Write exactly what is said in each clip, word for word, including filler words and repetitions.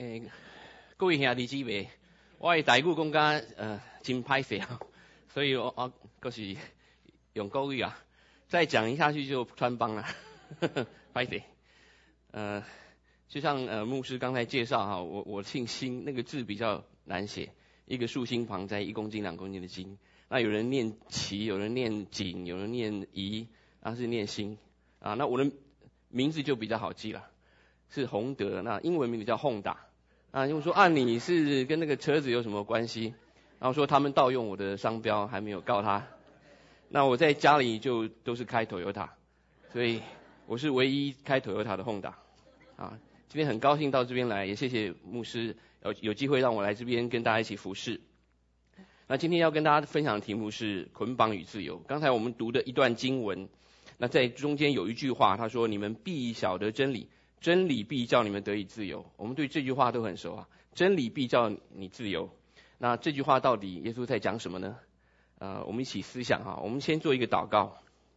诶，各位兄弟姊妹，我的台语讲甲呃真歹势啊，所以我我阁是用国语啊，再讲下去就穿帮了，歹势。呃，就像呃牧师刚才介绍哈，我我姓辛，那个字比较难写，一个竖心旁在一公斤两公斤的斤，那有人念齐，有人念锦，有人念宜，然后是念辛啊，那我的名字就比较好记了，是洪德，那英文名字叫 Honda。啊，因为说啊你是跟那个车子有什么关系？然后说他们盗用我的商标，还没有告他。那我在家里就都是开 Toyota， 所以我是唯一开 Toyota 的 Honda。啊，今天很高兴到这边来，也谢谢牧师有有机会让我来这边跟大家一起服侍。那今天要跟大家分享的题目是捆绑与自由。刚才我们读的一段经文，那在中间有一句话，他说：“你们必晓得真理。”真理必叫你们得以自由，我们对这句话都很熟啊。真理必叫你自由，那这句话到底耶稣在讲什么呢？呃，我们一起思想哈。我们先做一个祷告。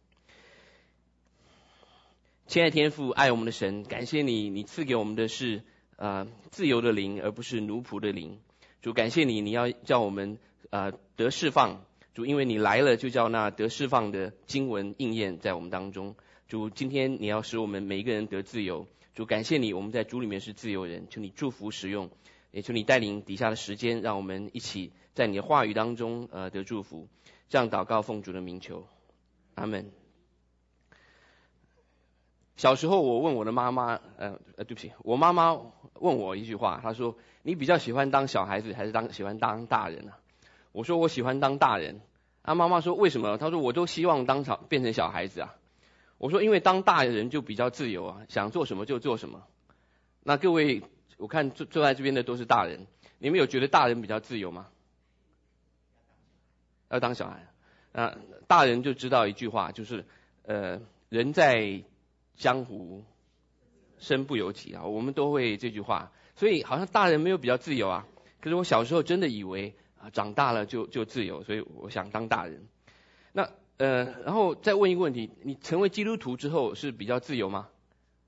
亲爱的天父，爱我们的神，感谢你，你赐给我们的是呃自由的灵，而不是奴仆的灵。主，感谢你，你要叫我们呃得释放。主，因为你来了，就叫那得释放的经文应验在我们当中。主，今天你要使我们每一个人得自由。主，感谢你，我们在主里面是自由人，求你祝福使用，也求你带领底下的时间，让我们一起在你的话语当中呃得祝福。这样祷告奉主的名求，阿们。小时候我问我的妈妈，呃呃对不起，我妈妈问我一句话，她说：“你比较喜欢当小孩子还是当喜欢当大人啊？”我说：“我喜欢当大人。”啊，妈妈说：“为什么？”她说：“我都希望当小变成小孩子啊。”我说因为当大人就比较自由啊，想做什么就做什么。那各位，我看坐坐在这边的都是大人，你们有觉得大人比较自由吗？要当小孩。那大人就知道一句话，就是呃，人在江湖身不由己啊，我们都会这句话。所以好像大人没有比较自由啊。可是我小时候真的以为啊，长大了就就自由，所以我想当大人。那呃，然后再问一个问题，你成为基督徒之后是比较自由吗？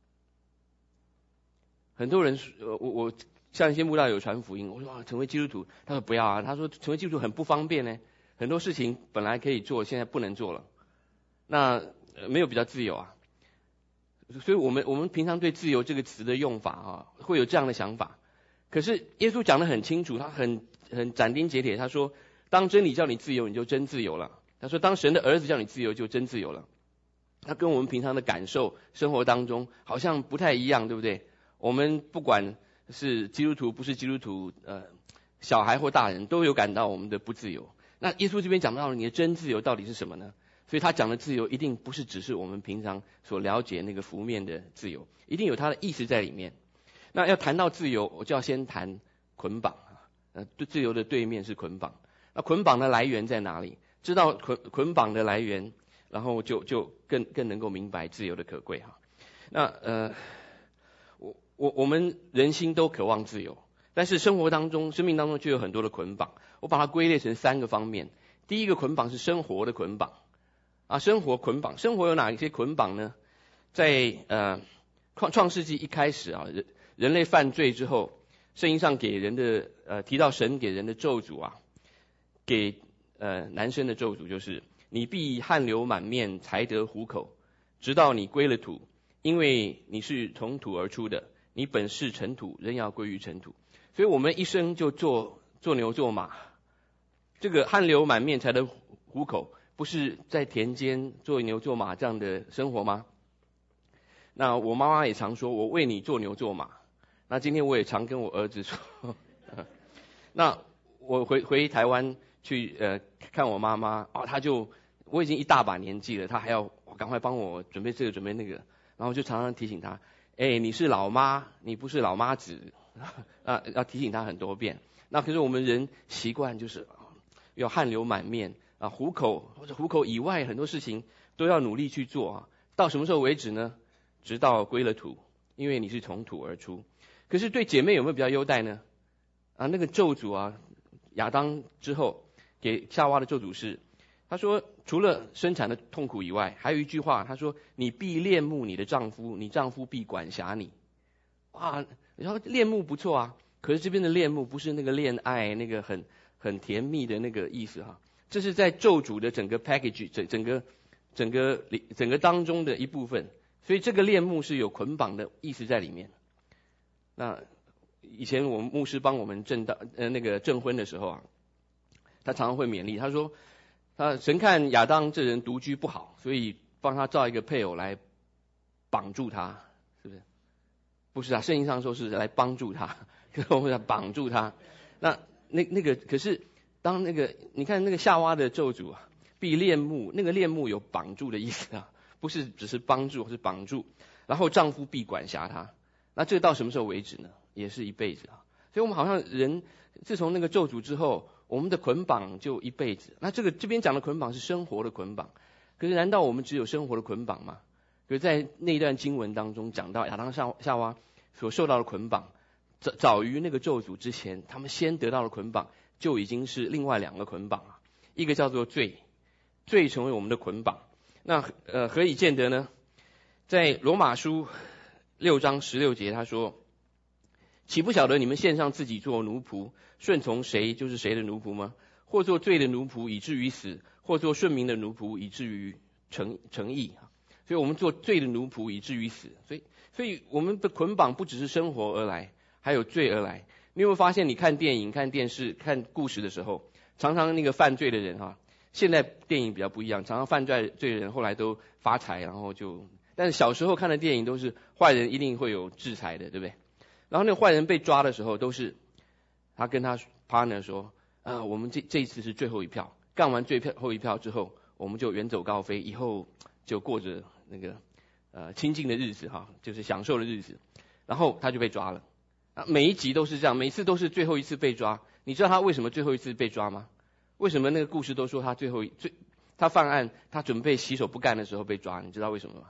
很多人，呃，我我像一些慕道友传福音，我说啊，成为基督徒，他说不要啊，他说成为基督徒很不方便呢，很多事情本来可以做，现在不能做了，那、呃、没有比较自由啊。所以我们我们平常对自由这个词的用法啊，会有这样的想法。可是耶稣讲得很清楚，他很很斩钉截铁，他说，当真理叫你自由，你就真自由了。他说当神的儿子叫你自由，就真自由了。他跟我们平常的感受生活当中好像不太一样，对不对？我们不管是基督徒不是基督徒，呃，小孩或大人都有感到我们的不自由。那耶稣这边讲到了你的真自由到底是什么呢？所以他讲的自由一定不是只是我们平常所了解那个浮面的自由，一定有他的意思在里面。那要谈到自由，我就要先谈捆绑啊，呃，对，自由的对面是捆绑。那捆绑的来源在哪里？知道捆捆绑的来源，然后就就更更能够明白自由的可贵哈。那呃，我我我们人心都渴望自由，但是生活当中、生命当中就有很多的捆绑。我把它归类成三个方面。第一个捆绑是生活的捆绑啊，生活捆绑，生活有哪一些捆绑呢？在呃创创世纪一开始啊，人人类犯罪之后，圣经上给人的呃提到神给人的咒诅啊，给呃，男生的咒诅就是你必汗流满面才得糊口，直到你归了土，因为你是从土而出的，你本是尘土，仍要归于尘土。所以我们一生就做做牛做马，这个汗流满面才得糊口，不是在田间做牛做马这样的生活吗？那我妈妈也常说，我为你做牛做马。那今天我也常跟我儿子说，那我回回台湾去呃看我妈妈哦，她就我已经一大把年纪了，她还要赶快帮我准备这个准备那个，然后就常常提醒她，哎，你是老妈，你不是老妈子啊，要提醒她很多遍。那可是我们人习惯就是要汗流满面啊，糊口或者糊口以外很多事情都要努力去做啊，到什么时候为止呢？直到归了土，因为你是从土而出。可是对姐妹有没有比较优待呢？啊，那个咒诅啊，亚当之后给夏娃的咒诅是，他说除了生产的痛苦以外，还有一句话，他说你必恋慕你的丈夫，你丈夫必管辖你。哇，然后恋慕不错啊， 可是这边的恋慕不是那个恋爱那个很很甜蜜的那个意思哈，这是在咒诅的整个 package 整整个整个整个当中的一部分，所以这个恋慕是有捆绑的意思在里面。那以前我们牧师帮我们证道呃那个证婚的时候啊，他常常会勉励，他说他神看亚当这人独居不好，所以帮他造一个配偶来绑住他，是不是？不是啊，圣经上说是来帮助他，可是我们要绑住他。那那那个可是当那个你看那个夏娃的咒诅啊，必恋慕，那个恋慕有绑住的意思啊，不是只是帮助，是绑住。然后丈夫必管辖他，那这个到什么时候为止呢？也是一辈子啊。所以我们好像人自从那个咒诅之后，我们的捆绑就一辈子。那这个这边讲的捆绑是生活的捆绑，可是难道我们只有生活的捆绑吗？可是在那段经文当中讲到亚当夏夏娃所受到的捆绑，早早于那个咒诅之前，他们先得到的捆绑就已经是另外两个捆绑啊，一个叫做罪，罪成为我们的捆绑。那呃何以见得呢？在罗马书六章十六节他说，岂不晓得你们献上自己做奴仆，顺从谁就是谁的奴仆吗？或做罪的奴仆以至于死，或做顺民的奴仆以至于成成义。所以我们做罪的奴仆以至于死，所以所以我们的捆绑不只是生活而来，还有罪而来。你有没有发现，你看电影、看电视、看故事的时候，常常那个犯罪的人哈，现在电影比较不一样，常常犯罪罪的人后来都发财，然后就，但是小时候看的电影都是坏人一定会有制裁的，对不对？然后那个坏人被抓的时候，都是他跟他 partner 说，啊，我们这这一次是最后一票，干完最后一票之后，我们就远走高飞，以后就过着那个呃清静的日子哈，就是享受的日子。然后他就被抓了，啊，每一集都是这样，每次都是最后一次被抓。你知道他为什么最后一次被抓吗？为什么那个故事都说他最后最他犯案，他准备洗手不干的时候被抓？你知道为什么吗？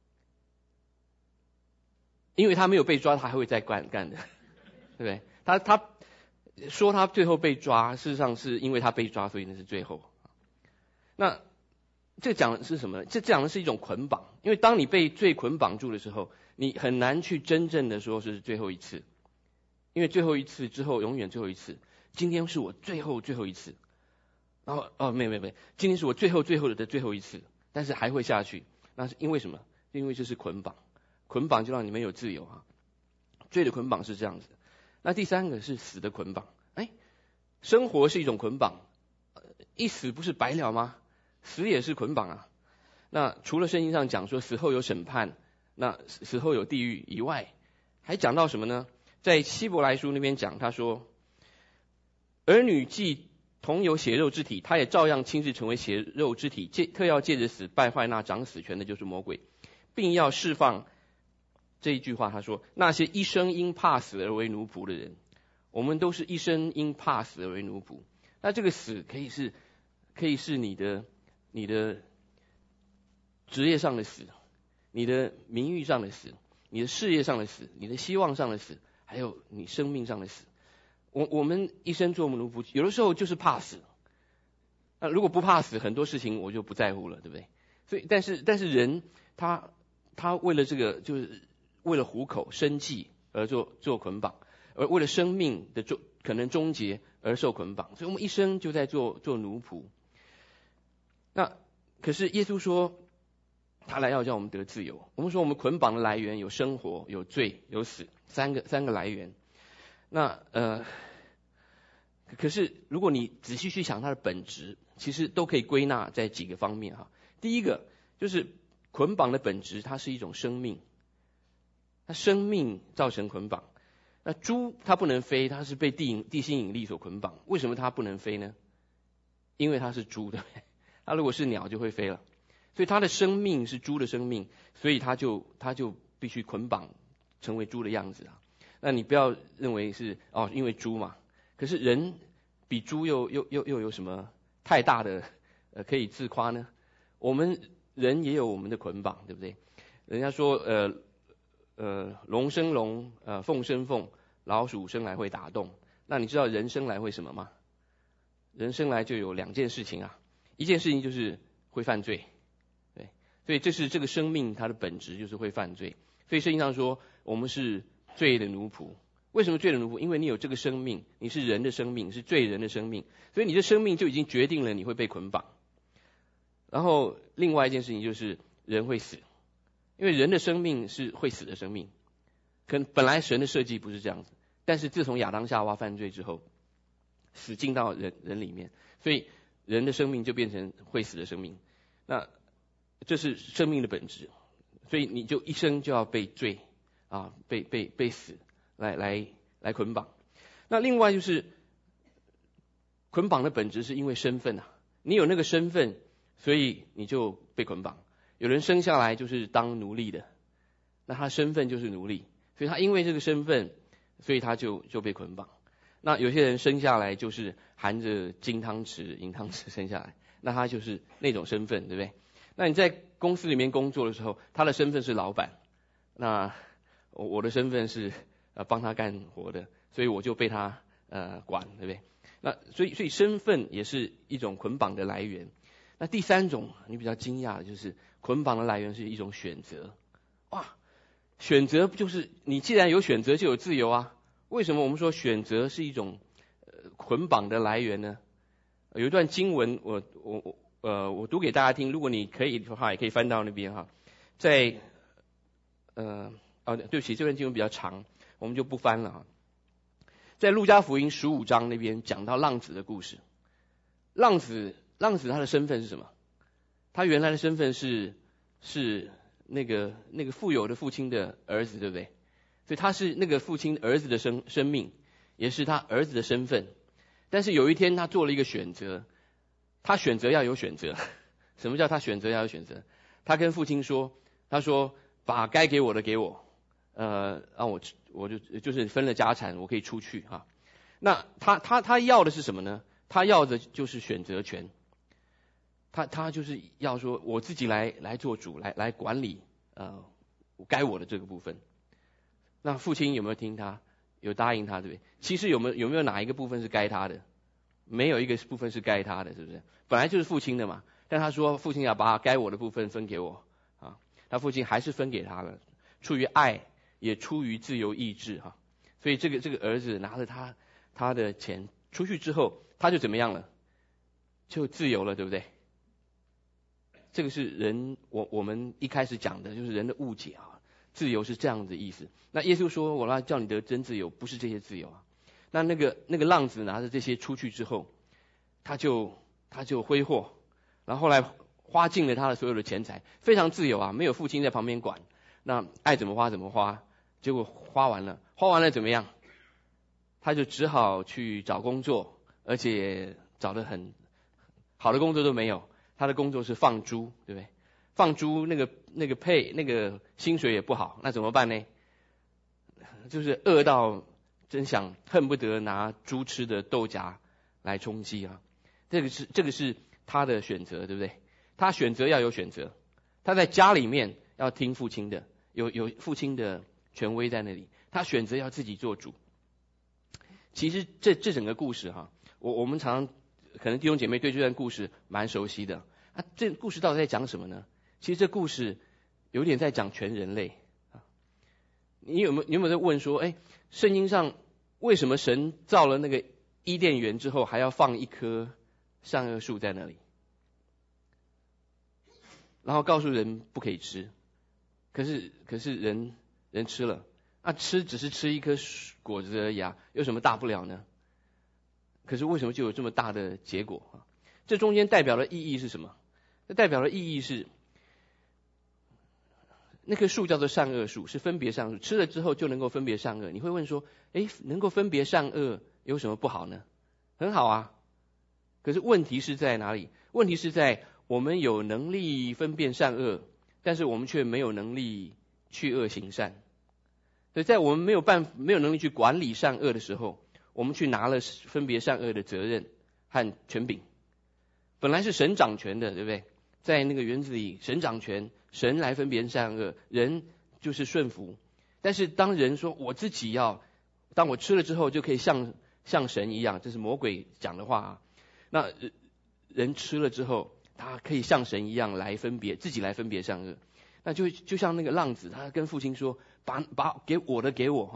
因为他没有被抓，他还会再干干的，对不对？他他说他最后被抓，事实上是因为他被抓，所以那是最后。那这讲的是什么呢？这讲的是一种捆绑，因为当你被罪捆绑住的时候，你很难去真正的说是最后一次，因为最后一次之后永远最后一次。今天是我最后最后一次，然后哦没没没，今天是我最后最后的最后一次，但是还会下去。那是因为什么？因为这是捆绑。捆绑就让你们有自由啊，罪的捆绑是这样子。那第三个是死的捆绑，哎，生活是一种捆绑，一死不是白了吗？死也是捆绑啊。那除了圣经上讲说死后有审判，那死后有地狱以外，还讲到什么呢？在希伯来书那边讲，他说，儿女既同有血肉之体，他也照样亲自成为血肉之体，借特要借着死败坏那掌死权的，就是魔鬼，并要释放。这一句话他说，那些一生因怕死而为奴仆的人，我们都是一生因怕死而为奴仆。那这个死可以是可以是你的你的职业上的死，你的名誉上的死，你的事业上的死，你的希望上的死，还有你生命上的死。我我们一生做奴仆，有的时候就是怕死。那如果不怕死，很多事情我就不在乎了，对不对？所以但是但是人他他为了这个就是为了糊口生计而做做捆绑，而为了生命的终可能终结而受捆绑，所以我们一生就在做做奴仆。那可是耶稣说他来要叫我们得自由。我们说我们捆绑的来源有生活、有罪、有死，三个三个来源。那呃，可是如果你仔细去想它的本质，其实都可以归纳在几个方面哈。第一个就是捆绑的本质，它是一种生命。它生命造成捆绑。那猪它不能飞，它是被地引地心引力所捆绑。为什么它不能飞呢？因为它是猪，对不对？它如果是鸟就会飞了。所以它的生命是猪的生命，所以它就它就必须捆绑成为猪的样子啊。那你不要认为是哦，因为猪嘛。可是人比猪又又又又有什么太大的呃可以自夸呢？我们人也有我们的捆绑，对不对？人家说呃。呃，龙生龙，呃，凤生凤，老鼠生来会打洞。那你知道人生来会什么吗？人生来就有两件事情啊，一件事情就是会犯罪，对，所以这是这个生命它的本质就是会犯罪。所以圣经上说我们是罪的奴仆。 为什么罪的奴仆？因为你有这个生命，你是人的生命，是罪人的生命，所以你的生命就已经决定了你会被捆绑。然后另外一件事情就是人会死，因为人的生命是会死的生命。可能本来神的设计不是这样子，但是自从亚当夏娃犯罪之后，死进到人人里面，所以人的生命就变成会死的生命。那这是生命的本质，所以你就一生就要被罪啊，被被被死来来来捆绑。那另外就是捆绑的本质是因为身份啊，你有那个身份，所以你就被捆绑。有人生下来就是当奴隶的，那他身份就是奴隶，所以他因为这个身份，所以他就就被捆绑。那有些人生下来就是含着金汤匙、银汤匙生下来，那他就是那种身份，对不对？那你在公司里面工作的时候，他的身份是老板，那我的身份是呃帮他干活的，所以我就被他呃管，对不对？那所以所以身份也是一种捆绑的来源。那第三种你比较惊讶的就是捆绑的来源是一种选择。哇，选择不就是你既然有选择就有自由啊？为什么我们说选择是一种呃捆绑的来源呢？有一段经文我我我呃我读给大家听，如果你可以的话也可以翻到那边哈。在呃哦对不起，这段经文比较长，我们就不翻了哈。在路加福音十五章那边讲到浪子的故事。浪子浪子他的身份是什么？他原来的身份是是那个那个富有的父亲的儿子，对不对？所以他是那个父亲儿子的生生命，也是他儿子的身份。但是有一天他做了一个选择，他选择要有选择。什么叫他选择要有选择？他跟父亲说，他说把该给我的给我，呃，让我我就就是分了家产，我可以出去哈。那他他他要的是什么呢？他要的就是选择权。他他就是要说我自己来来做主，来来管理呃该我的这个部分。那父亲有没有听他？有答应他，对不对？其实有没有有没有哪一个部分是该他的？没有一个部分是该他的，是不是？本来就是父亲的嘛。但他说父亲要把该我的部分分给我啊，他父亲还是分给他了，出于爱，也出于自由意志哈。所以这个这个儿子拿着他他的钱出去之后，他就怎么样了？就自由了，对不对？这个是人我我们一开始讲的就是人的误解啊，自由是这样的意思。那耶稣说我要叫你得真自由，不是这些自由啊。那那个那个浪子拿着这些出去之后，他就他就挥霍，然后后来花尽了他的所有的钱财，非常自由啊，没有父亲在旁边管，那爱怎么花怎么花。结果花完了，花完了怎么样？他就只好去找工作，而且找得很好的工作都没有。他的工作是放猪，对不对？放猪那个那个配那个薪水也不好，那怎么办呢？就是饿到真想恨不得拿猪吃的豆荚来充饥啊！这个是这个是他的选择，对不对？他选择要有选择，他在家里面要听父亲的，有有父亲的权威在那里，他选择要自己做主。其实这这整个故事哈，我我们常常可能弟兄姐妹对这段故事蛮熟悉的。啊，这故事到底在讲什么呢？其实这故事有点在讲全人类啊。你有没有你有没有在问说，哎，圣经上为什么神造了那个伊甸园之后还要放一棵善恶树在那里，然后告诉人不可以吃？可是可是人人吃了，啊，吃只是吃一颗果子而已啊，有什么大不了呢？可是为什么就有这么大的结果啊？这中间代表的意义是什么？这代表的意义是，那棵树叫做善恶树，是分别善恶，吃了之后就能够分别善恶。你会问说，诶，能够分别善恶有什么不好呢？很好啊。可是问题是在哪里？问题是在我们有能力分辨善恶，但是我们却没有能力去恶行善。所以在我们没有办法没有能力去管理善恶的时候，我们去拿了分别善恶的责任和权柄。本来是神掌权的，对不对？在那个园子里，神掌权，神来分别善恶，人就是顺服。但是当人说我自己要，当我吃了之后就可以像像神一样，这是魔鬼讲的话啊。那人吃了之后，他可以像神一样来分别，自己来分别善恶。那就就像那个浪子，他跟父亲说，把把给我的给我哈，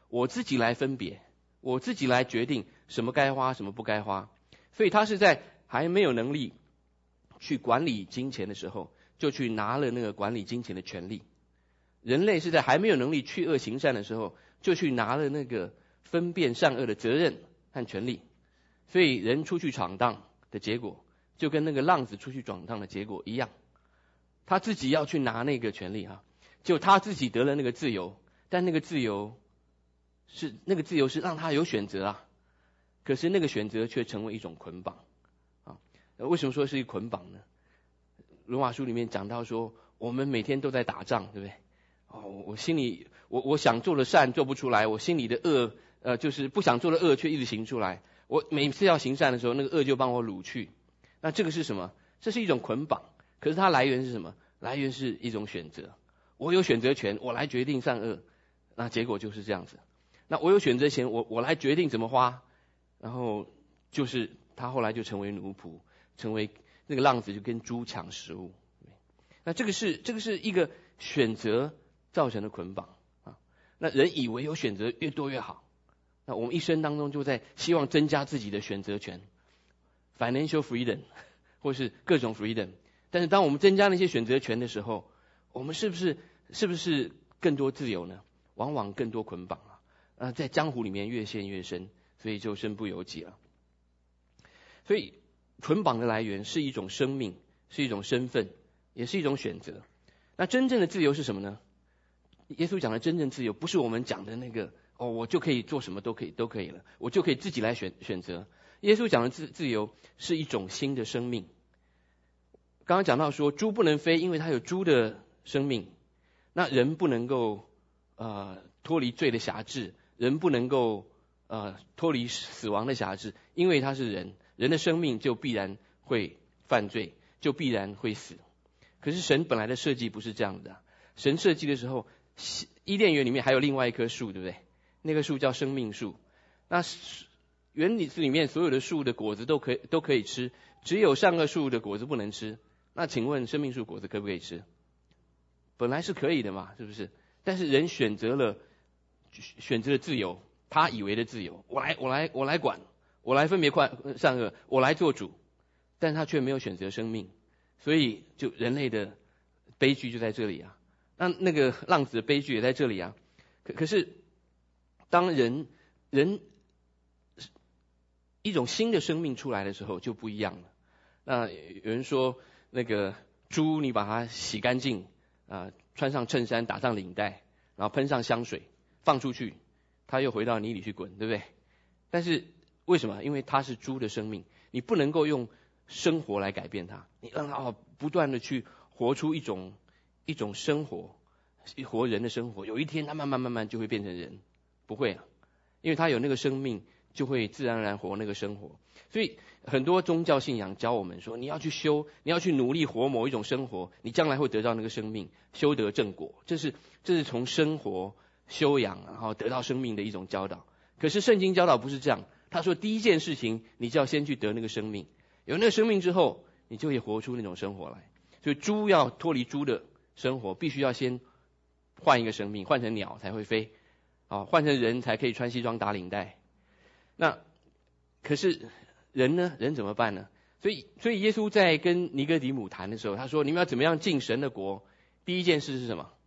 我自己来分别，我自己来决定什么该花，什么不该花。所以他是在还没有能力去管理金钱的时候，就去拿了那个管理金钱的权利。人类是在还没有能力去恶行善的时候，就去拿了那个分辨善恶的责任和权利。所以人出去闯荡的结果，就跟那个浪子出去闯荡的结果一样，他自己要去拿那个权利哈，就他自己得了那个自由，但那个自由是那个自由是让他有选择啊，可是那个选择却成为一种捆绑啊。为什么说是一个捆绑呢？罗马书里面讲到说，我们每天都在打仗，对不对？哦，我心里我我想做的善做不出来，我心里的恶呃就是不想做的恶却一直行出来。我每次要行善的时候，那个恶就帮我掳去。那这个是什么？这是一种捆绑。可是它来源是什么？来源是一种选择。我有选择权，我来决定善恶。那结果就是这样子。那我有选择权，我我来决定怎么花。然后就是他后来就成为奴仆，成为那个浪子就跟猪抢食物。那这个是这个是一个选择造成的捆绑啊。那人以为有选择越多越好。那我们一生当中就在希望增加自己的选择权 ，financial freedom， 或是各种 freedom。但是当我们增加那些选择权的时候，我们是不是是不是更多自由呢？往往更多捆绑啊！啊，在江湖里面越陷越深，所以就身不由己了。所以捆绑的来源是一种生命，是一种身份，也是一种选择。那真正的自由是什么呢？耶稣讲的真正自由，不是我们讲的那个。哦，我就可以做什么都可以都可以了，我就可以自己来选选择。耶稣讲的自自由是一种新的生命。刚刚讲到说，猪不能飞，因为它有猪的生命。那人不能够呃脱离罪的辖制，人不能够呃脱离死亡的辖制，因为他是人，人的生命就必然会犯罪，就必然会死。可是神本来的设计不是这样的，神设计的时候，伊甸园里面还有另外一棵树，对不对？那个树叫生命树。那园子里面所有的树的果子都可以都可以吃，只有善恶树的果子不能吃。那请问生命树果子可不可以吃？本来是可以的嘛，是不是？但是人选择了选择了自由，他以为的自由，我来我来我来管，我来分别善恶，我来做主，但他却没有选择生命，所以就人类的悲剧就在这里啊。那那个浪子的悲剧也在这里啊。可可是当人人一种新的生命出来的时候就不一样了。那有人说那个猪你把它洗干净啊、呃，穿上衬衫，打上领带，然后喷上香水，放出去，它又回到泥里去滚，对不对？但是为什么？因为它是猪的生命，你不能够用生活来改变它，你让它不断的去活出一种一种生活，活人的生活，有一天它慢慢慢慢就会变成人。不会啊，因为他有那个生命，就会自然而然活那个生活。所以很多宗教信仰教我们说，你要去修，你要去努力活某一种生活，你将来会得到那个生命，修得正果。这是这是从生活修养，然后得到生命的一种教导。可是圣经教导不是这样，他说第一件事情，你就要先去得那个生命，有那个生命之后，你就会活出那种生活来。所以猪要脱离猪的生活，必须要先换一个生命，换成鸟才会飞。啊，换成人才可以穿西装打领带。那可是人呢？人怎么办呢？所以，所以耶稣在跟尼哥底母谈的时候，他说：“你们要怎么样进神的国？第一件事是什么？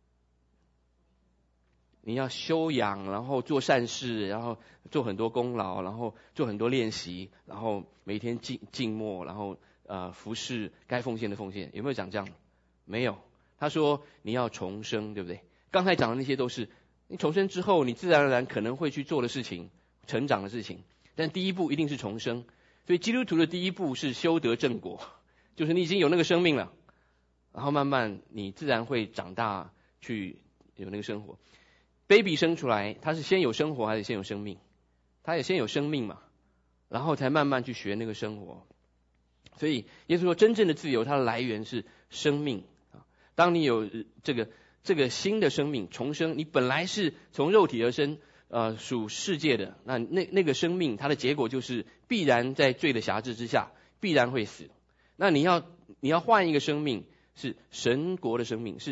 你要修养，然后做善事，然后做很多功劳，然后做很多练习，然后每天静静默，然后呃服侍该奉献的奉献。有没有讲这样？没有。他说你要重生，对不对？刚才讲的那些都是。你重生之后，你自然而然可能会去做的事情，成长的事情。但第一步一定是重生。所以基督徒的第一步是修得正果，就是你已经有那个生命了，然后慢慢你自然会长大，去有那个生活。baby 生出来，他是先有生活还是先有生命？他也先有生命嘛，然后才慢慢去学那个生活。所以耶稣说，真正的自由，它的来源是生命啊。当你有这个。这个新的生命重生，你本来是从肉体而生，呃，属世界的，那那那个生命，它的结果就是必然在罪的辖制之下，必然会死。那你要你要换一个生命，是神国的生命，是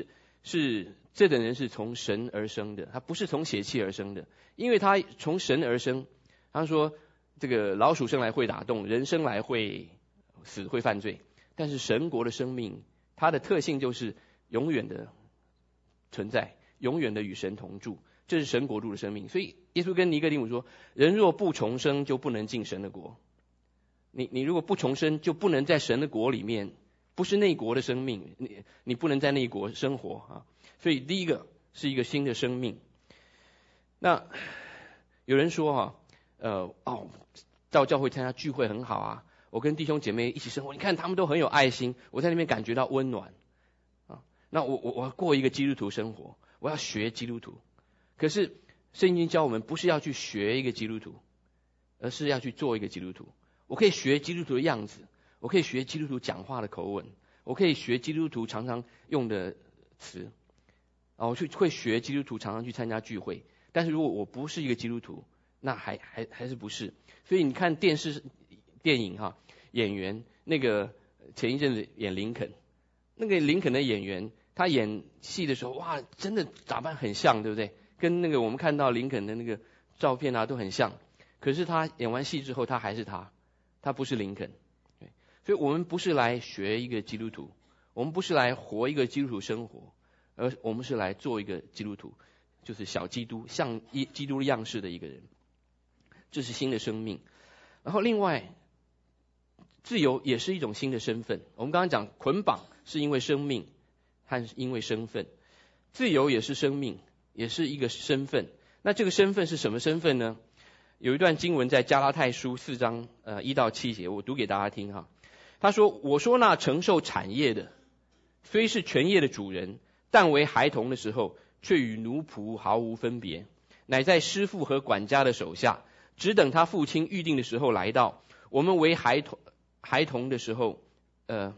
是这等人是从神而生的，他不是从血气而生的，因为他从神而生。他说这个老鼠生来会打洞，人生来会死会犯罪，但是神国的生命，它的特性就是永远的存在，永远的与神同住，这是神国度的生命。所以耶稣跟尼哥底母说，人若不重生就不能进神的国。你你如果不重生，就不能在神的国里面，不是内国的生命，你你不能在内国生活啊。所以第一个是一个新的生命。那有人说哈，呃哦，到教会参加聚会很好啊，我跟弟兄姐妹一起生活，你看他们都很有爱心，我在那边感觉到温暖啊。那我我我要过一个基督徒生活，我要学基督徒。可是圣经教我们不是要去学一个基督徒，而是要去做一个基督徒。我可以学基督徒的样子，我可以学基督徒讲话的口吻，我可以学基督徒常常用的词，啊，我去会学基督徒常常去参加聚会。但是如果我不是一个基督徒，那还还还是不是。所以你看电视电影哈，演员那个前一阵子演林肯，那个林肯的演员，他演戏的时候，哇，真的打扮很像，对不对？跟那个我们看到林肯的那个照片啊都很像。可是他演完戏之后，他还是他。他不是林肯，所以我们不是来学一个基督徒，我们不是来活一个基督徒生活，而我们是来做一个基督徒，就是小基督，像基督样式的一个人。这是新的生命。然后另外，自由也是一种新的身份。我们刚刚讲捆绑是因为生命和因为身份，自由也是生命，也是一个身份。那这个身份是什么身份呢？有一段经文在加拉太书四章呃一到七节，我读给大家听哈。他说：“我说那承受产业的，虽是全业的主人，但为孩童的时候，却与奴仆毫无分别，乃在师傅和管家的手下，只等他父亲预定的时候来到。我们为孩童孩童的时候，呃，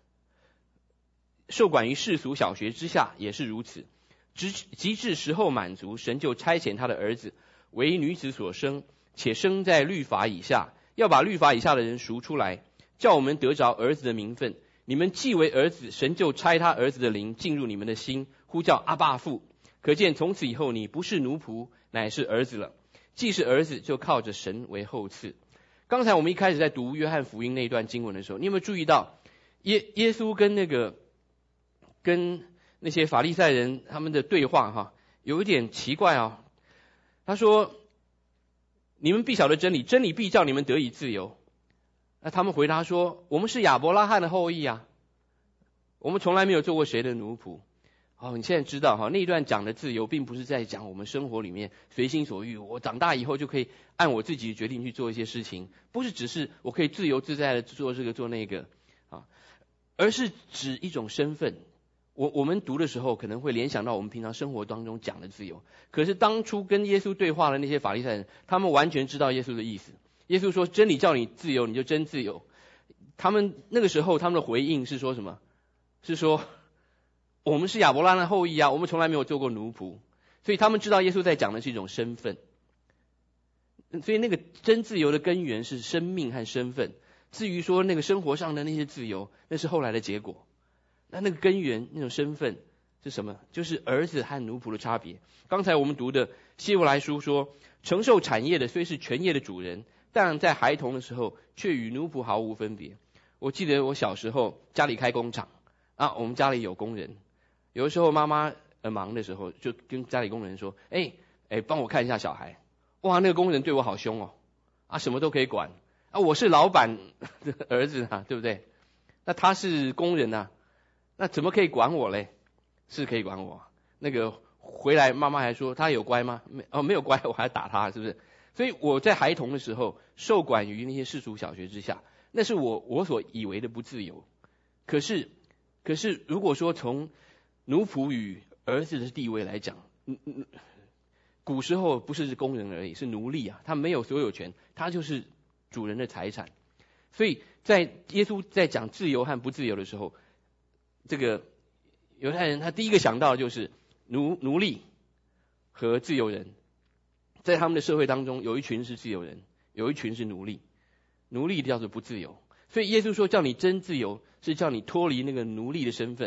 受管于世俗小学之下，也是如此。直及至时候满足，神就差遣他的儿子，为女子所生，且生在律法以下，要把律法以下的人赎出来，叫我们得着儿子的名分。你们既为儿子，神就差他儿子的灵进入你们的心，呼叫阿爸父。可见从此以后，你不是奴仆，乃是儿子了。既是儿子，就靠着神为后赐。”刚才我们一开始在读约翰福音那一段经文的时候，你有没有注意到耶耶稣跟那个跟那些法利赛人他们的对话哈，有一点奇怪啊。他说：“你们必晓得真理，真理必叫你们得以自由。”那他们回答说：“我们是亚伯拉罕的后裔啊，我们从来没有做过谁的奴仆。”哦，你现在知道哈，那一段讲的自由，并不是在讲我们生活里面随心所欲，我长大以后就可以按我自己的决定去做一些事情，不是只是我可以自由自在的做这个做那个啊，而是指一种身份。我我们读的时候可能会联想到我们平常生活当中讲的自由，可是当初跟耶稣对话的那些法利赛人，他们完全知道耶稣的意思。耶稣说真理叫你自由，你就真自由。他们那个时候他们的回应是说什么？是说我们是亚伯拉罕的后裔啊，我们从来没有做过奴仆。所以他们知道耶稣在讲的是一种身份。所以那个真自由的根源是生命和身份，至于说那个生活上的那些自由，那是后来的结果。那那个根源那种身份是什么？就是儿子和奴仆的差别。刚才我们读的希伯来书说，承受产业的虽是全业的主人，但在孩童的时候却与奴仆毫无分别。我记得我小时候家里开工厂啊，我们家里有工人，有的时候妈妈呃忙的时候，就跟家里工人说：“哎哎，帮我看一下小孩。”哇，那个工人对我好凶哦，啊，什么都可以管啊，我是老板的儿子啊，对不对？那他是工人啊。那怎么可以管我嘞？是可以管我。那个回来妈妈还说他有乖吗？没哦，没有乖，我还打他，是不是？所以我在孩童的时候受管于那些世俗小学之下，那是我我所以为的不自由。可是可是如果说从奴仆与儿子的地位来讲，嗯嗯，古时候不是工人而已，是奴隶啊，他没有所有权，他就是主人的财产。所以在耶稣在讲自由和不自由的时候，这个犹太人他第一个想到的就是奴奴隶和自由人。在他们的社会当中，有一群是自由人，有一群是奴隶。奴隶叫做不自由。所以耶稣说叫你真自由，是叫你脱离那个奴隶的身份，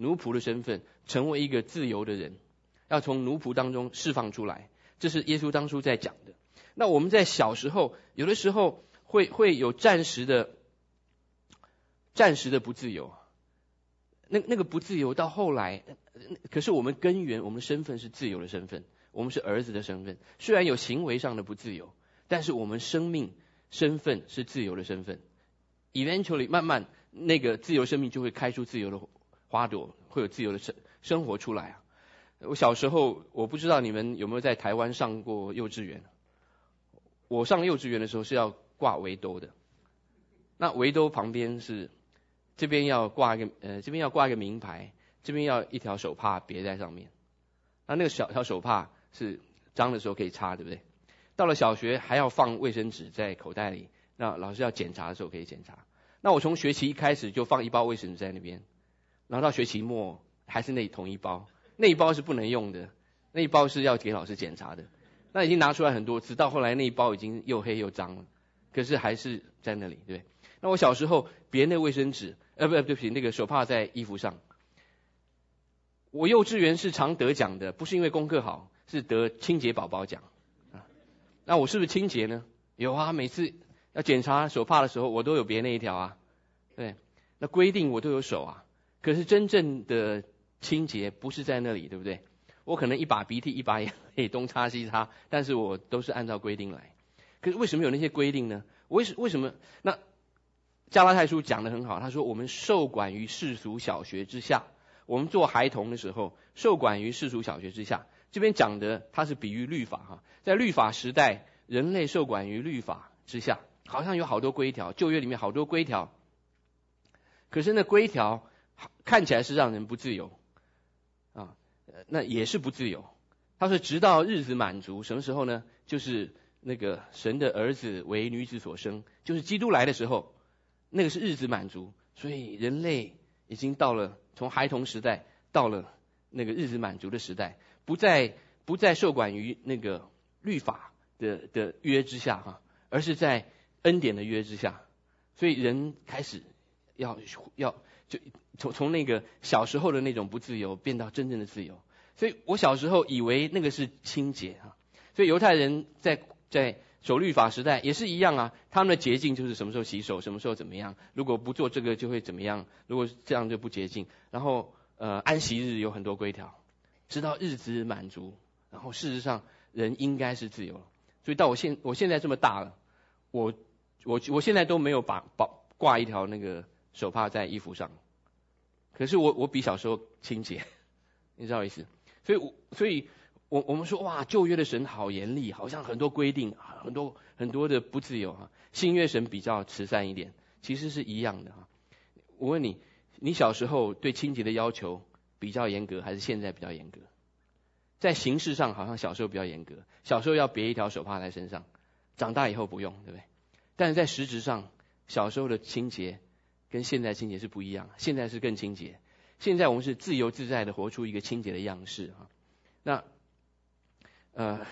奴仆的身份，成为一个自由的人，要从奴仆当中释放出来。这是耶稣当初在讲的。那我们在小时候，有的时候会会有暂时的、暂时的不自由。那那个不自由到后来，可是我们根源，我们的身份是自由的身份，我们是儿子的身份。虽然有行为上的不自由，但是我们生命身份是自由的身份。Eventually， 慢慢那个自由生命就会开出自由的花朵，会有自由的生生活出来啊。我小时候，我不知道你们有没有在台湾上过幼稚园。我上幼稚园的时候是要挂围兜的，那围兜旁边是这边要挂一个呃，这边要挂一个名牌，这边要一条手帕别在上面。那那个小条手帕是脏的时候可以擦，对不对？到了小学还要放卫生纸在口袋里，那老师要检查的时候可以检查。那我从学期一开始就放一包卫生纸在那边，然后到学期末还是那同一包，那一包是不能用的，那一包是要给老师检查的。那已经拿出来很多次，到后来那一包已经又黑又脏了，可是还是在那里，对不对？那我小时候别那卫生纸，呃，不，对不起，那个手帕在衣服上。我幼稚园是常得奖的，不是因为功课好，是得清洁宝宝奖啊。那我是不是清洁呢？有啊，每次要检查手帕的时候，我都有别那一条啊，对，那规定我都有守啊。可是真正的清洁不是在那里，对不对？我可能一把鼻涕一把眼泪东擦西擦，但是我都是按照规定来。可是为什么有那些规定呢？为什为什么？那加拉太书讲得很好，他说我们受管于世俗小学之下，我们做孩童的时候受管于世俗小学之下。这边讲的它是比喻律法哈，在律法时代，人类受管于律法之下，好像有好多规条，旧约里面好多规条，可是那规条看起来是让人不自由啊，那也是不自由。他说直到日子满足，什么时候呢？就是那个神的儿子为女子所生，就是基督来的时候，那个是日子满足。所以人类已经到了从孩童时代到了那个日子满足的时代，不再不再受管于那个律法的的约之下哈，而是在恩典的约之下。所以人开始要要就从从那个小时候的那种不自由变到真正的自由。所以我小时候以为那个是清洁啊，所以犹太人在在守律法时代也是一样啊，他们的洁净就是什么时候洗手，什么时候怎么样，如果不做这个就会怎么样，如果这样就不洁净。然后呃安息日有很多规条，直到日子满足，然后事实上人应该是自由了。所以到我现我现在这么大了，我我我现在都没有把把挂一条那个手帕在衣服上，可是我我比小时候清洁，你知道意思？所以我所以我我们说哇，旧约的神好严厉，好像很多规定，很多很多的不自由哈。新约神比较慈善一点，其实是一样的哈。我问你，你小时候对清洁的要求比较严格，还是现在比较严格？在形式上好像小时候比较严格，小时候要别一条手帕在身上，长大以后不用，对不对？但是在实质上，小时候的清洁跟现在清洁是不一样，现在是更清洁。现在我们是自由自在的活出一个清洁的样式啊。那呃，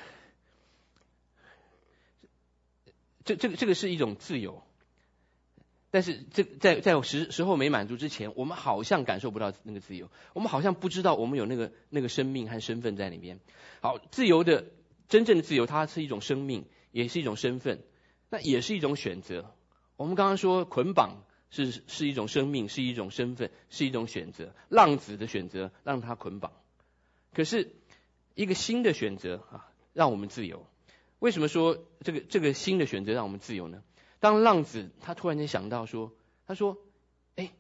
这这个这个是一种自由，但是这在在时时候没满足之前，我们好像感受不到那个自由，我们好像不知道我们有那个那个生命和身份在里面。好，自由的真正的自由，它是一种生命，也是一种身份，那也是一种选择。我们刚刚说捆绑是是一种生命，是一种身份，是一种选择。浪子的选择让他捆绑，可是一个新的选择啊，让我们自由。为什么说这个这个新的选择让我们自由呢？当浪子他突然间想到说，他说：“哎，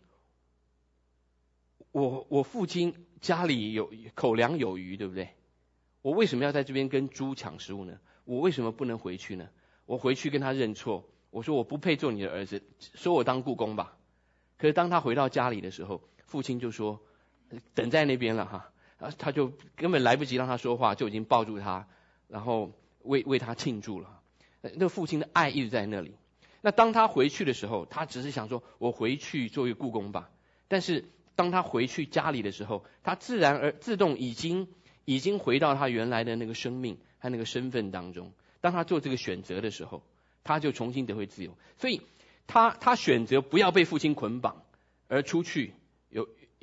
我我父亲家里有口粮有余，对不对？我为什么要在这边跟猪抢食物呢？我为什么不能回去呢？我回去跟他认错。”我说我不配做你的儿子，收我当雇工吧。可是当他回到家里的时候，父亲就说等在那边了哈，他就根本来不及让他说话，就已经抱住他，然后为为他庆祝了。那个父亲的爱一直在那里。那当他回去的时候，他只是想说我回去做一个雇工吧。但是当他回去家里的时候，他自然而自动已经已经回到他原来的那个生命和那个身份当中。当他做这个选择的时候，他就重新得回自由。所以他他选择不要被父亲捆绑而出去，有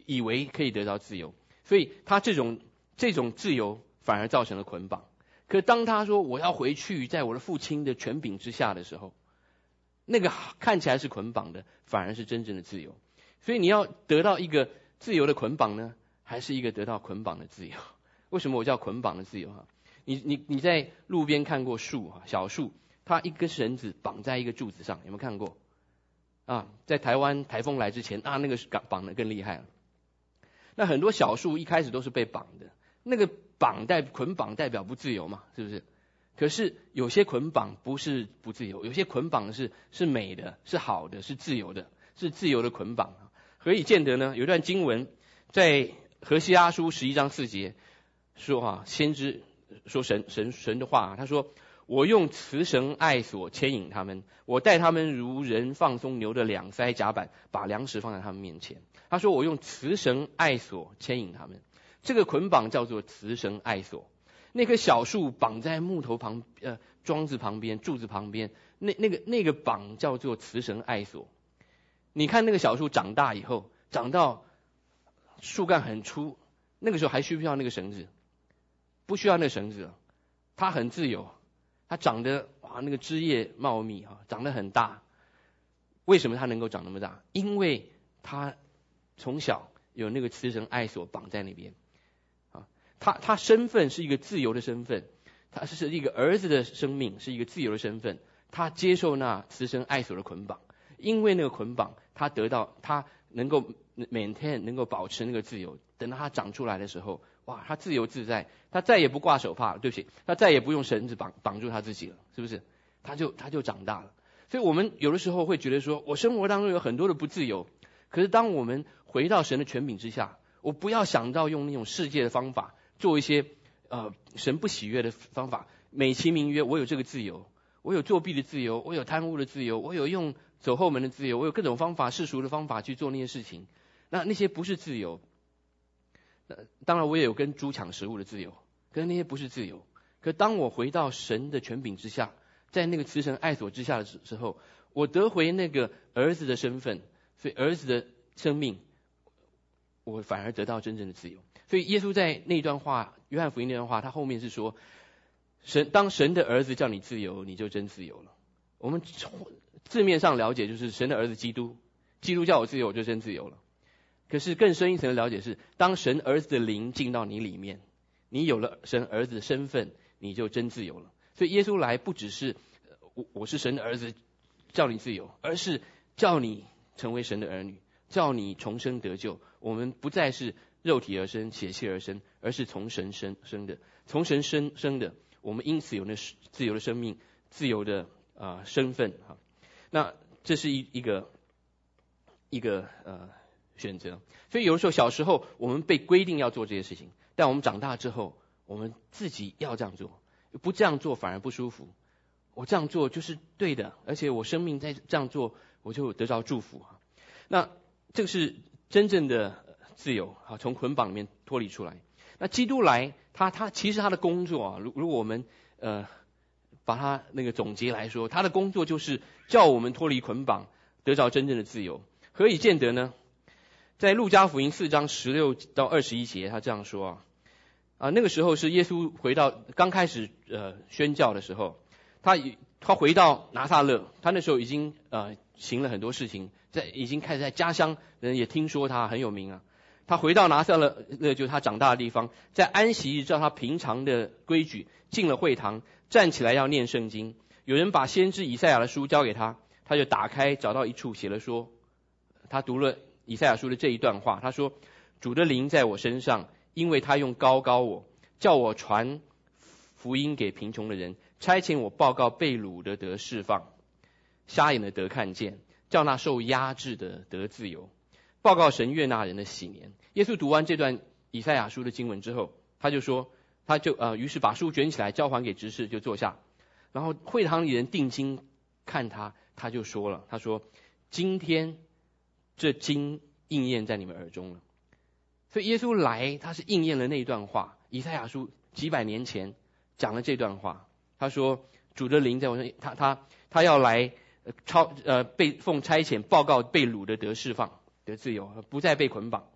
以为可以得到自由，所以他这种这种自由反而造成了捆绑。可当他说我要回去在我的父亲的权柄之下的时候，那个看起来是捆绑的，反而是真正的自由。所以你要得到一个自由的捆绑呢，还是一个得到捆绑的自由？为什么我叫捆绑的自由？你你你在路边看过树哈，小树，它一根绳子绑在一个柱子上，有没有看过？啊，在台湾台风来之前啊，那个绑得更厉害了。那很多小树一开始都是被绑的，那个绑代捆绑代表不自由嘛，是不是？可是有些捆绑不是不自由，有些捆绑是是美的，是好的，是自由的，是自由的捆绑。何以见得呢？有一段经文在何西阿书十一章四节说啊，先知说神神神的话，他说我用慈绳爱索牵引他们，我带他们如人放松牛的两腮甲板，把粮食放在他们面前。他说我用慈绳爱索牵引他们，这个捆绑叫做慈绳爱索。那棵小树绑在木头旁呃桩子旁边柱子旁边，那那个那个绑叫做慈绳爱索。你看那个小树长大以后，长到树干很粗，那个时候还需不需要那个绳子？不需要那个绳子了，它很自由，它长得哇那个枝叶茂密哈，长得很大。为什么它能够长那么大？因为它从小有那个慈绳爱索绑在那边啊，他他身份是一个自由的身份，他是一个儿子的生命，是一个自由的身份，他接受那慈绳爱索的捆绑，因为那个捆绑，他得到他能够每天能够保持那个自由。等到他长出来的时候，哇，他自由自在，他再也不挂手帕了，对不起，他再也不用绳子绑绑住他自己了，是不是？他就他就长大了。所以我们有的时候会觉得说，我生活当中有很多的不自由，可是当我们回到神的权柄之下，我不要想到用那种世界的方法做一些呃神不喜悦的方法，美其名曰我有这个自由，我有作弊的自由，我有贪污的自由，我有用走后门的自由，我有各种方法世俗的方法去做那些事情，那那些不是自由。当然我也有跟猪抢食物的自由，可是那些不是自由。可当我回到神的权柄之下，在那个慈绳爱索之下的时候，我得回那个儿子的身份，所以儿子的生命，我反而得到真正的自由。所以耶稣在那段话，约翰福音那段话，他后面是说，神当神的儿子叫你自由，你就真自由了。我们字面上了解就是神的儿子基督，基督叫我自由，我就真自由了。可是更深一层的了解是，当神儿子的灵进到你里面，你有了神儿子的身份，你就真自由了。所以耶稣来不只是我我是神的儿子叫你自由，而是叫你成为神的儿女，叫你重生得救。我们不再是肉体而生血气而生，而是从神生生的，从神生生的，我们因此有那自由的生命，自由的啊、呃、身份哈。那这是一一个一个呃选择。所以有的时候小时候我们被规定要做这些事情，但我们长大之后，我们自己要这样做，不这样做反而不舒服。我这样做就是对的，而且我生命在这样做，我就得到祝福。那这个是真正的自由啊，从捆绑里面脱离出来。那基督来，他他其实他的工作啊，如如果我们呃把他那个总结来说，他的工作就是叫我们脱离捆绑，得到真正的自由。何以见得呢？在路加福音四章十六到二十一节，他这样说啊，啊那个时候是耶稣回到刚开始呃宣教的时候，他他回到拿撒勒，他那时候已经呃行了很多事情，在已经开始在家乡人也听说他很有名啊。他回到拿撒勒，那就是他长大的地方，在安息日照他平常的规矩进了会堂，站起来要念圣经。有人把先知以赛亚的书交给他，他就打开找到一处写了说，他读了以赛亚书的这一段话，他说，主的灵在我身上，因为他用膏膏我，叫我传福音给贫穷的人，差遣我报告被掳的得释放，瞎眼的得看见，叫那受压制的得自由，报告神悦纳人的喜年。耶稣读完这段以赛亚书的经文之后，他就说，他就呃，于是把书卷起来交还给执事，就坐下。然后会堂里人定睛看他，他就说了，他说，今天这经应验在你们耳中了。所以耶稣来，他是应验了那一段话。以赛亚书几百年前讲了这段话，他说，主的灵在我身上，他他他要来呃超呃被奉差遣报告被掳的得释放得自由，不再被捆绑。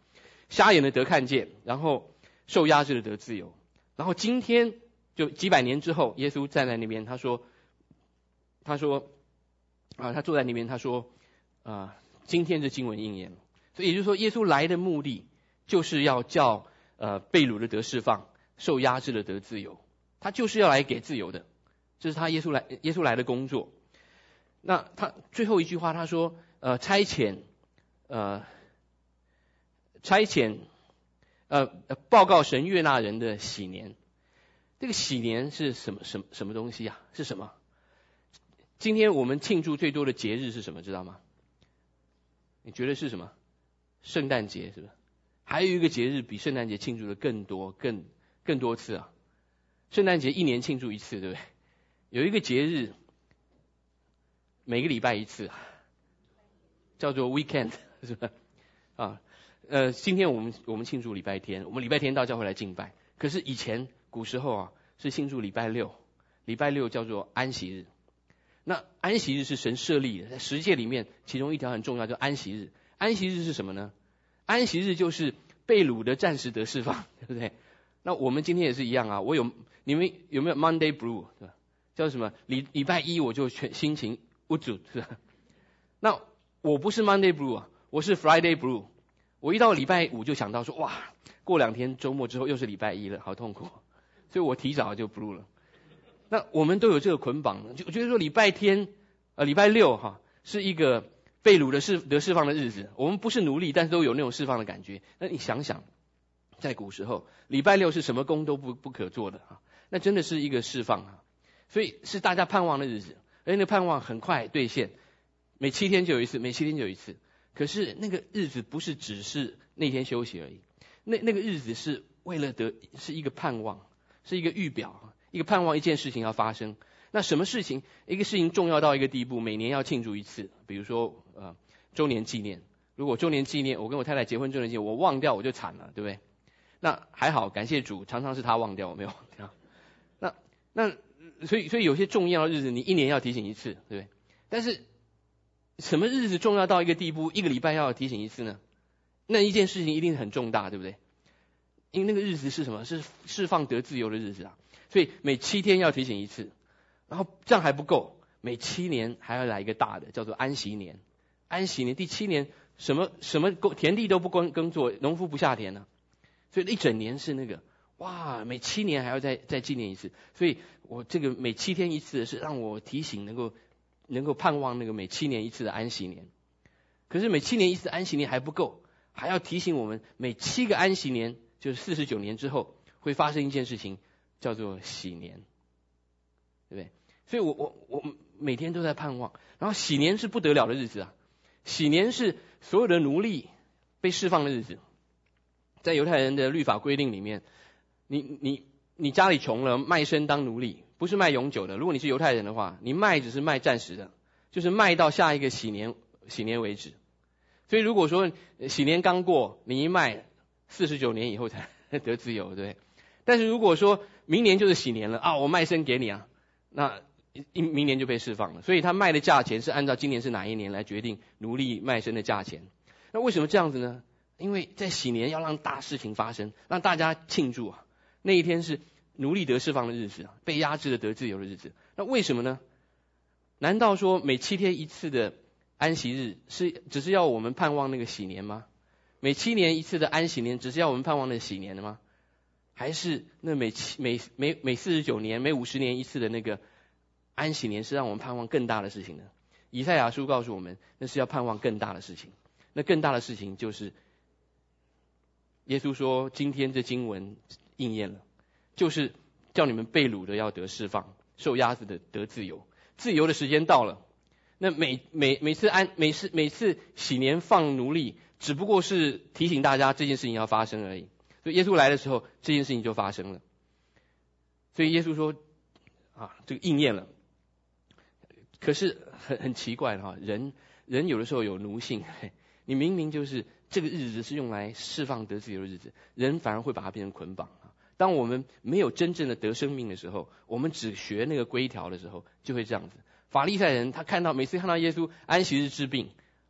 瞎眼的得看见，然后受压制的得自由。然后今天就几百年之后，耶稣站在那边，他说，他说，啊，他坐在那边，他说，啊，今天这经文应验了。所以也就是说，耶稣来的目的就是要叫呃被掳的得释放，受压制的得自由。他就是要来给自由的，这是他耶稣来耶稣来的工作。那他最后一句话他说，呃，差遣，呃，差遣，呃，报告神悦纳人的喜年。这个喜年是什么什么什么东西啊？是什么？今天我们庆祝最多的节日是什么？知道吗？你觉得是什么？圣诞节是吧？还有一个节日比圣诞节庆祝的更多、更更多次啊！圣诞节一年庆祝一次，对不对？有一个节日，每个礼拜一次，叫做 weekend， 是吧？啊，呃，今天我们我们庆祝礼拜天，我们礼拜天到教会来敬拜。可是以前古时候啊，是庆祝礼拜六，礼拜六叫做安息日。那安息日是神设立的，在十诫里面，其中一条很重要，叫安息日。安息日是什么呢？安息日就是被掳的暂时得释放，对不对？那我们今天也是一样啊。我有你们有没有 Monday Blue， 对吧？叫什么？礼礼拜一我就全心情无主，是吧？那我不是 Monday Blue 啊，我是 Friday Blue。我一到礼拜五就想到说，哇，过两天周末之后又是礼拜一了，好痛苦。所以我提早就 Blue 了。那我们都有这个捆绑，就觉得说礼拜天，呃，礼拜六哈是一个被掳的释得释放的日子。我们不是奴隶，但是都有那种释放的感觉。那你想想，在古时候，礼拜六是什么工都不不可做的啊，那真的是一个释放啊。所以是大家盼望的日子，而且那盼望很快兑现，每七天就有一次，每七天就有一次。可是那个日子不是只是那天休息而已，那那个日子是为了得，是一个盼望，是一个预表。一个盼望一件事情要发生，那什么事情？一个事情重要到一个地步，每年要庆祝一次，比如说呃周年纪念。如果周年纪念，我跟我太太结婚周年纪念，我忘掉我就惨了，对不对？那还好，感谢主，常常是他忘掉，我没有忘掉。那那所以所以有些重要的日子，你一年要提醒一次，对不对？但是什么日子重要到一个地步，一个礼拜要提醒一次呢？那一件事情一定很重大，对不对？因为那个日子是什么？是释放得自由的日子啊。所以每七天要提醒一次，然后这样还不够，每七年还要来一个大的，叫做安息年。安息年第七年，什么什么田地都不耕耕作，农夫不下田呢、啊，所以一整年是那个哇，每七年还要再再纪念一次。所以我这个每七天一次是让我提醒，能够能够盼望那个每七年一次的安息年。可是每七年一次安息年还不够，还要提醒我们每七个安息年，就是四十九年之后会发生一件事情。叫做喜年，对不对？所以我我我每天都在盼望。然后喜年是不得了的日子啊，喜年是所有的奴隶被释放的日子。在犹太人的律法规定里面，你你你家里穷了，卖身当奴隶，不是卖永久的。如果你是犹太人的话，你卖只是卖暂时的，就是卖到下一个喜年喜年为止。所以如果说喜年刚过，你一卖，四十九年以后才得自由，对不对？但是如果说明年就是喜年了啊，我卖身给你啊，那明年就被释放了。所以他卖的价钱是按照今年是哪一年来决定奴隶卖身的价钱。那为什么这样子呢？因为在喜年要让大事情发生，让大家庆祝啊。那一天是奴隶得释放的日子啊，被压制的得自由的日子。那为什么呢？难道说每七天一次的安息日是只是要我们盼望那个喜年吗？每七年一次的安息年只是要我们盼望那个喜年的吗？还是那每七每每每四十九年、每五十年一次的那个安息年是让我们盼望更大的事情呢？以赛亚书告诉我们，那是要盼望更大的事情。那更大的事情就是耶稣说，今天这经文应验了，就是叫你们被掳的要得释放，受压制的得自由。自由的时间到了。那每每每次安每次每次喜年放奴隶，只不过是提醒大家这件事情要发生而已。所以耶稣来的时候，这件事情就发生了。所以耶稣说，啊，这个应验了。可是很很奇怪的哈，人人有的时候有奴性，你明明就是这个日子是用来释放得自由的日子，人反而会把它变成捆绑。当我们没有真正的得生命的时候，我们只学那个规条的时候，就会这样子。法利赛人他看到每次看到耶稣安息日治病，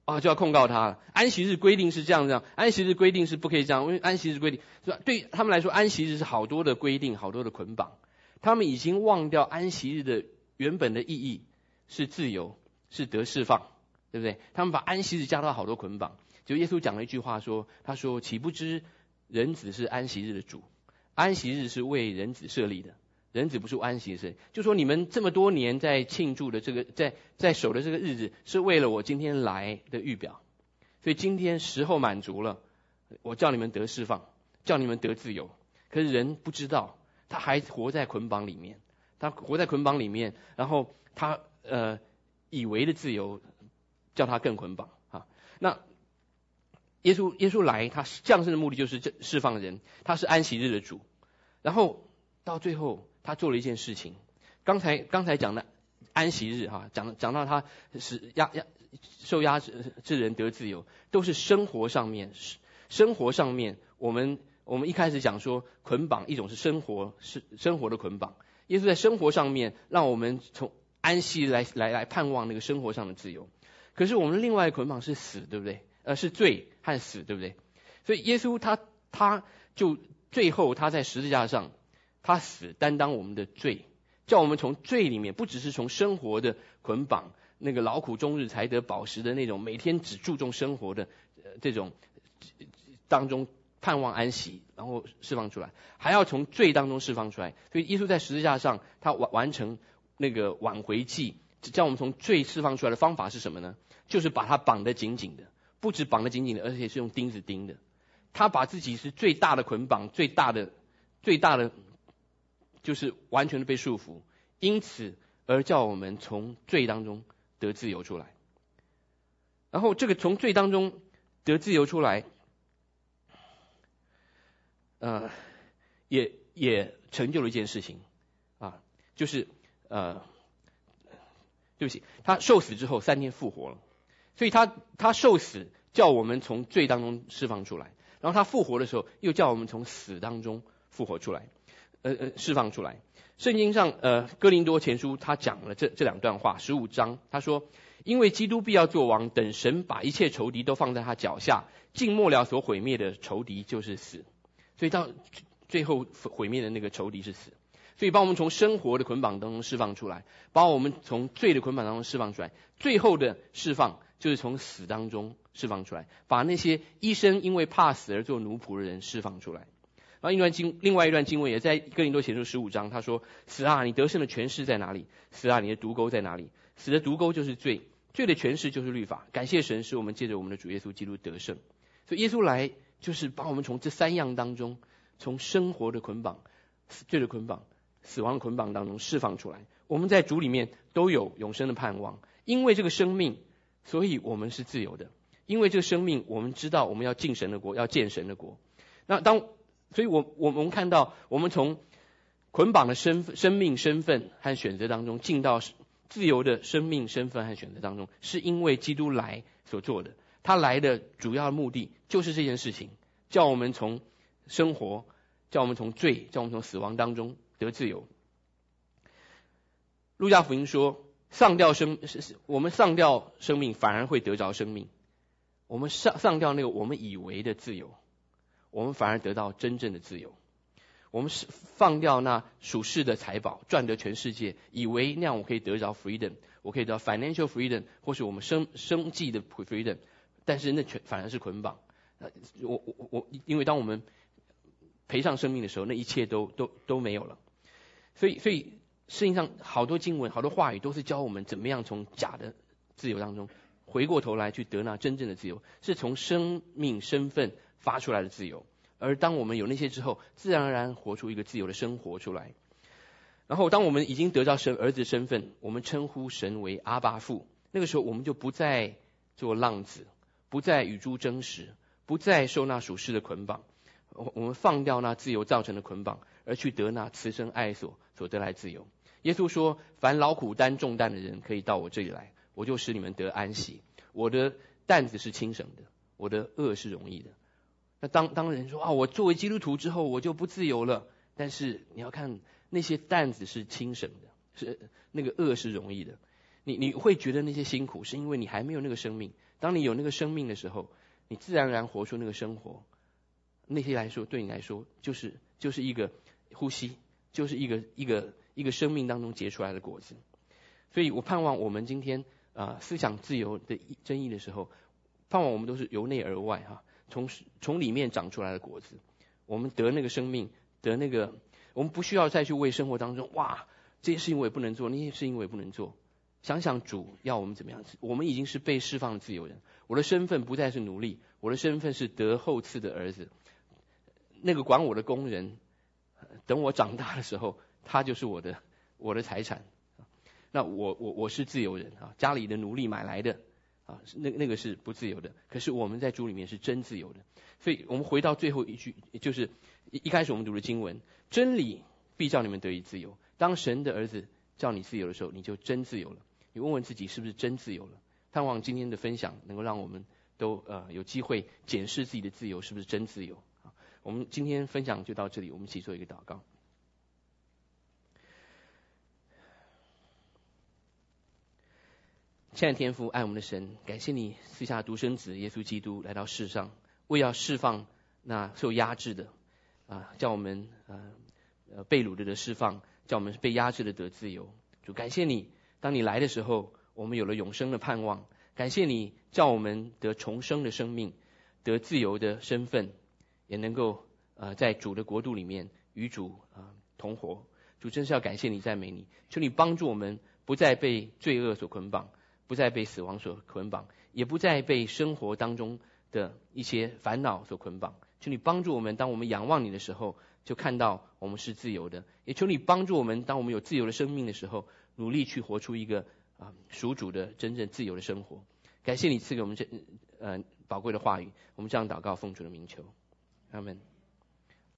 啊，就要控告他了。安息日规定是这样这样，安息日规定是不可以这样，因为安息日规定是吧？对他们来说，安息日是好多的规定，好多的捆绑。他们已经忘掉安息日的原本的意义是自由，是得释放，对不对？他们把安息日加到好多捆绑。就耶稣讲了一句话说，他说：“岂不知人子是安息日的主？安息日是为人子设立的。”人子不是安息日，就说你们这么多年在庆祝的这个，在在守的这个日子，是为了我今天来的预表。所以今天时候满足了，我叫你们得释放，叫你们得自由。可是人不知道，他还活在捆绑里面，他活在捆绑里面，然后他呃以为的自由，叫他更捆绑啊。那耶稣耶稣来，他降生的目的就是这释放人，他是安息日的主，然后到最后。他做了一件事情，刚才刚才讲的安息日哈，讲讲到他使压压受压制之人得自由，都是生活上面，生活上面我们我们一开始讲说捆绑，一种是生活是生活的捆绑，耶稣在生活上面让我们从安息来来来盼望那个生活上的自由。可是我们另外的捆绑是死，对不对？呃，是罪和死，对不对？所以耶稣他他就最后他在十字架上。他死担当我们的罪，叫我们从罪里面，不只是从生活的捆绑，那个劳苦终日才得饱食的那种，每天只注重生活的、呃、这种当中盼望安息，然后释放出来，还要从罪当中释放出来。所以耶稣在十字架上，他完完成那个挽回祭，叫我们从罪释放出来的方法是什么呢？就是把它绑得紧紧的，不止绑得紧紧的，而且是用钉子钉的。他把自己是最大的捆绑，最大的、最大的。就是完全的被束缚，因此而叫我们从罪当中得自由出来。然后这个从罪当中得自由出来，呃，也也成就了一件事情啊，就是呃，对不起，他受死之后三天复活了，所以他他受死叫我们从罪当中释放出来，然后他复活的时候又叫我们从死当中复活出来。呃呃，释放出来。圣经上，呃，哥林多前书他讲了这这两段话，十五章他说，因为基督必要做王，等神把一切仇敌都放在他脚下，尽末了所毁灭的仇敌就是死。所以到最后毁灭的那个仇敌是死。所以把我们从生活的捆绑当中释放出来，把我们从罪的捆绑当中释放出来，最后的释放就是从死当中释放出来，把那些一生因为怕死而做奴仆的人释放出来。然后一段经，另外一段经文也在哥林多前书十五章，他说：“死啊，你得胜的权势在哪里？死啊，你的毒钩在哪里？死的毒钩就是罪，罪的权势就是律法。感谢神，使我们借着我们的主耶稣基督得胜。”所以耶稣来就是把我们从这三样当中，从生活的捆绑、罪的捆绑、死亡的捆绑当中释放出来。我们在主里面都有永生的盼望，因为这个生命，所以我们是自由的。因为这个生命，我们知道我们要进神的国，要见神的国。那当所以我我们看到，我们从捆绑的身份、生命、身份和选择当中，进到自由的生命、身份和选择当中，是因为基督来所做的。他来的主要目的就是这件事情，叫我们从生活，叫我们从罪，叫我们从死亡当中得自由。路加福音说，丧掉生，我们丧掉生命，反而会得着生命。我们丧丧掉那个我们以为的自由，我们反而得到真正的自由。我们是放掉那属世的财宝，赚得全世界，以为那样我可以得着 freedom， 我可以得到 financial freedom， 或是我们生生计的 freedom， 但是那全反而是捆绑。我我我，因为当我们赔上生命的时候，那一切都都都没有了。所以所以圣经上好多经文、好多话语都是教我们怎么样从假的自由当中回过头来去得那真正的自由，是从生命身份发出来的自由。而当我们有那些之后，自然而然活出一个自由的生活出来。然后当我们已经得到神儿子身份，我们称呼神为阿爸父，那个时候我们就不再做浪子，不再与猪争食，不再受那属世的捆绑，我们放掉那自由造成的捆绑，而去得那慈生爱所所得来自由。耶稣说，凡劳苦担重担的人可以到我这里来，我就使你们得安息。我的担子是轻省的，我的軛是容易的。那当当人说啊，我作为基督徒之后我就不自由了，但是你要看那些担子是轻省的，是那个軛是容易的。你你会觉得那些辛苦，是因为你还没有那个生命。 当你有那个生命的时候，你自然而然活出那个生活。那些来说，对你来说，就是就是一个呼吸，就是一个一个一个生命当中结出来的果子。所以我盼望我们今天啊、呃、思想自由的争议的时候，盼望我们都是由内而外哈、啊，从从里面长出来的果子。我们得那个生命，得那个，我们不需要再去为生活当中哇这些事情我也不能做，那些事情我也不能做。想想主要我们怎么样，我们已经是被释放的自由人。我的身份不再是奴隶，我的身份是得后赐的儿子。那个管我的工人，等我长大的时候，他就是我的我的财产。那我我我是自由人啊，家里的奴隶买来的啊，那那个是不自由的。可是我们在主里面是真自由的。所以我们回到最后一句，就是一开始我们读的经文，真理必叫你们得以自由。当神的儿子叫你自由的时候，你就真自由了。你问问自己是不是真自由了？盼望今天的分享能够让我们都呃有机会检视自己的自由是不是真自由。我们今天分享就到这里，我们一起做一个祷告。亲爱的天父，爱我们的神，感谢你赐下独生子耶稣基督来到世上，为要释放那受压制的啊，叫我们呃呃被掳的得释放，叫我们被压制的得自由。主，感谢你，当你来的时候，我们有了永生的盼望。感谢你叫我们得重生的生命，得自由的身份，也能够呃在主的国度里面与主啊、呃、同活。主，真是要感谢你，赞美你，求你帮助我们不再被罪恶所捆绑，不再被死亡所捆绑，也不再被生活当中的一些烦恼所捆绑。求你帮助我们，当我们仰望你的时候，就看到我们是自由的。也求你帮助我们，当我们有自由的生命的时候，努力去活出一个啊属主的真正自由的生活。感谢你赐给我们这呃宝贵的话语，我们这样祷告，奉主的名求，阿们。